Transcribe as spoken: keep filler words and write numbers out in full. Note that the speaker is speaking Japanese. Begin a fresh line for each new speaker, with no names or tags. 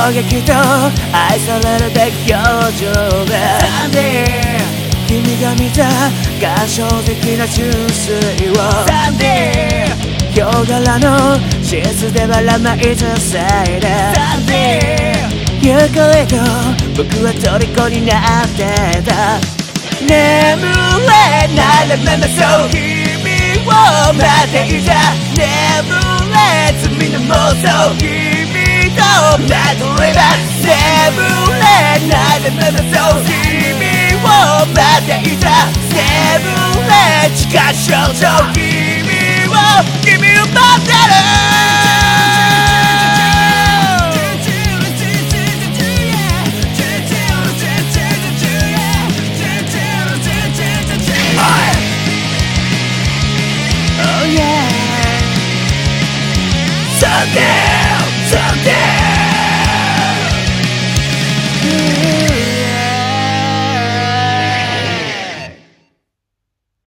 撃と愛されるべき表情で Sunday 君が見た感傷的な純粋を Sunday ヒョウ柄のシーツでばらまいたせいで Sunday ゆっくりと僕は虜になってた眠れないままそう君を待っていた眠れ罪の妄想君と巡れば眠れないままそう君を待っていた眠れ地下症状君を君を待ってるSomeday, someday